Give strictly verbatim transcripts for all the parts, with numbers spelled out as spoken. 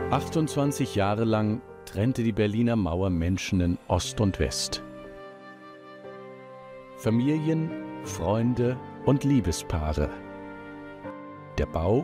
achtundzwanzig Jahre lang trennte die Berliner Mauer Menschen in Ost und West. Familien, Freunde und Liebespaare. Der Bau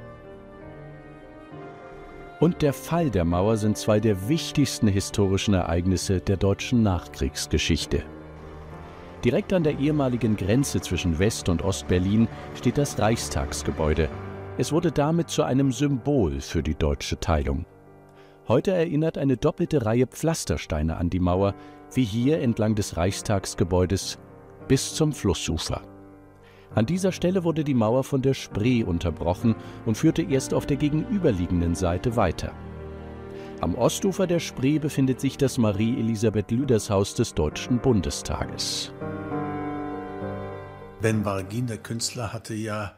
und der Fall der Mauer sind zwei der wichtigsten historischen Ereignisse der deutschen Nachkriegsgeschichte. Direkt an der ehemaligen Grenze zwischen West- und Ostberlin steht das Reichstagsgebäude. Es wurde damit zu einem Symbol für die deutsche Teilung. Heute erinnert eine doppelte Reihe Pflastersteine an die Mauer, wie hier entlang des Reichstagsgebäudes bis zum Flussufer. An dieser Stelle wurde die Mauer von der Spree unterbrochen und führte erst auf der gegenüberliegenden Seite weiter. Am Ostufer der Spree befindet sich das Marie-Elisabeth-Lüders-Haus des Deutschen Bundestages. Ben Wargin, der Künstler, hatte ja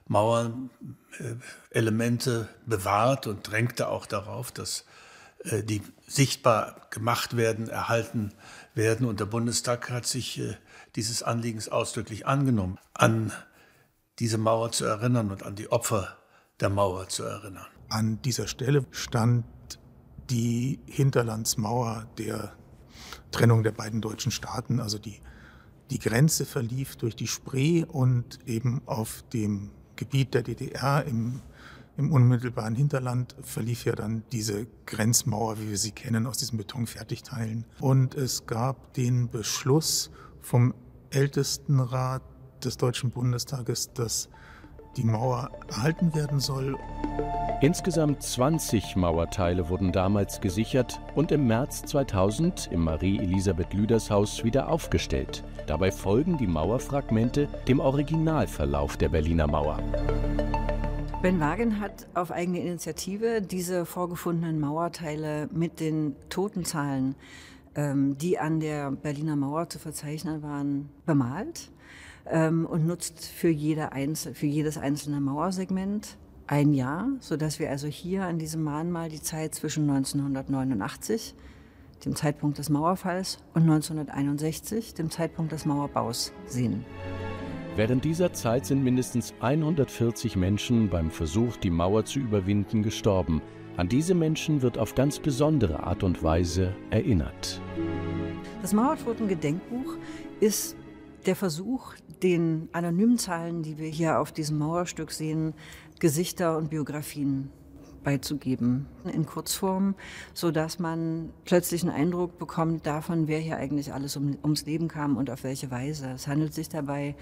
Mauerelemente bewahrt und drängte auch darauf, dass äh, die sichtbar gemacht werden, erhalten werden. Und der Bundestag hat sich äh, dieses Anliegens ausdrücklich angenommen, an diese Mauer zu erinnern und an die Opfer der Mauer zu erinnern. An dieser Stelle stand die Hinterlandsmauer der Trennung der beiden deutschen Staaten, also die, die Grenze verlief durch die Spree und eben auf dem Gebiet der D D R im, im unmittelbaren Hinterland verlief ja dann diese Grenzmauer, wie wir sie kennen, aus diesen Betonfertigteilen. Und es gab den Beschluss vom Ältestenrat des Deutschen Bundestages, dass die Mauer erhalten werden soll. Insgesamt zwanzig Mauerteile wurden damals gesichert und im März zweitausend im Marie-Elisabeth-Lüders-Haus wieder aufgestellt. Dabei folgen die Mauerfragmente dem Originalverlauf der Berliner Mauer. Ben Wargin hat auf eigene Initiative diese vorgefundenen Mauerteile mit den Totenzahlen, ähm, die an der Berliner Mauer zu verzeichnen waren, bemalt ähm, und nutzt für, jede Einzel- für jedes einzelne Mauersegment ein Jahr, sodass wir also hier an diesem Mahnmal die Zeit zwischen neunzehnhundertneunundachtzig, dem Zeitpunkt des Mauerfalls, und neunzehnhunderteinundsechzig, dem Zeitpunkt des Mauerbaus, sehen. Während dieser Zeit sind mindestens hundertvierzig Menschen beim Versuch, die Mauer zu überwinden, gestorben. An diese Menschen wird auf ganz besondere Art und Weise erinnert. Das Mauertoten-Gedenkbuch ist der Versuch, den anonymen Zahlen, die wir hier auf diesem Mauerstück sehen, Gesichter und Biografien beizugeben in Kurzform, sodass man plötzlich einen Eindruck bekommt davon, wer hier eigentlich alles um, ums Leben kam und auf welche Weise. Es handelt sich dabei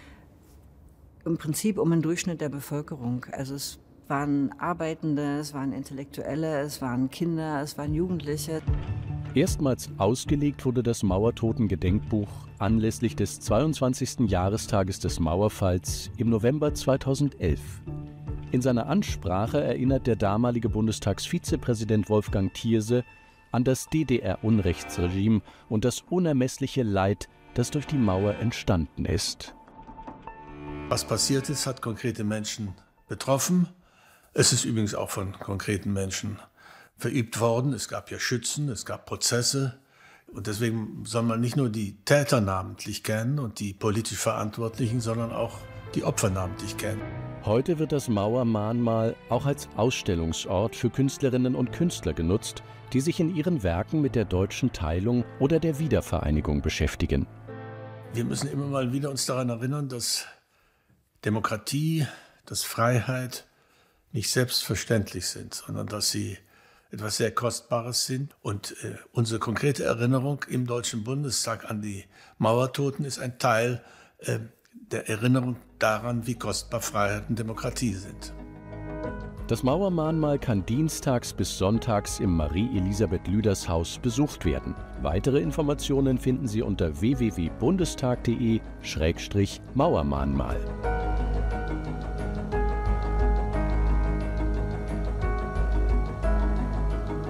im Prinzip um einen Durchschnitt der Bevölkerung. Also es waren Arbeitende, es waren Intellektuelle, es waren Kinder, es waren Jugendliche. Erstmals ausgelegt wurde das Mauertoten-Gedenkbuch anlässlich des zweiundzwanzigsten Jahrestages des Mauerfalls im November zweitausendelf. In seiner Ansprache erinnert der damalige Bundestagsvizepräsident Wolfgang Thierse an das D D R-Unrechtsregime und das unermessliche Leid, das durch die Mauer entstanden ist. Was passiert ist, hat konkrete Menschen betroffen. Es ist übrigens auch von konkreten Menschen verübt worden. Es gab ja Schützen, es gab Prozesse. Und deswegen soll man nicht nur die Täter namentlich kennen und die politisch Verantwortlichen, sondern auch die Opfer namentlich kennen. Heute wird das Mauermahnmal auch als Ausstellungsort für Künstlerinnen und Künstler genutzt, die sich in ihren Werken mit der deutschen Teilung oder der Wiedervereinigung beschäftigen. Wir müssen immer mal wieder uns daran erinnern, dass Demokratie, dass Freiheit nicht selbstverständlich sind, sondern dass sie etwas sehr Kostbares sind. Und äh, unsere konkrete Erinnerung im Deutschen Bundestag an die Mauertoten ist ein Teil äh, der Erinnerung daran, wie kostbar Freiheit und Demokratie sind. Das Mauermahnmal kann dienstags bis sonntags im Marie-Elisabeth-Lüders-Haus besucht werden. Weitere Informationen finden Sie unter w w w punkt bundestag punkt de Schrägstrich Mauermahnmal.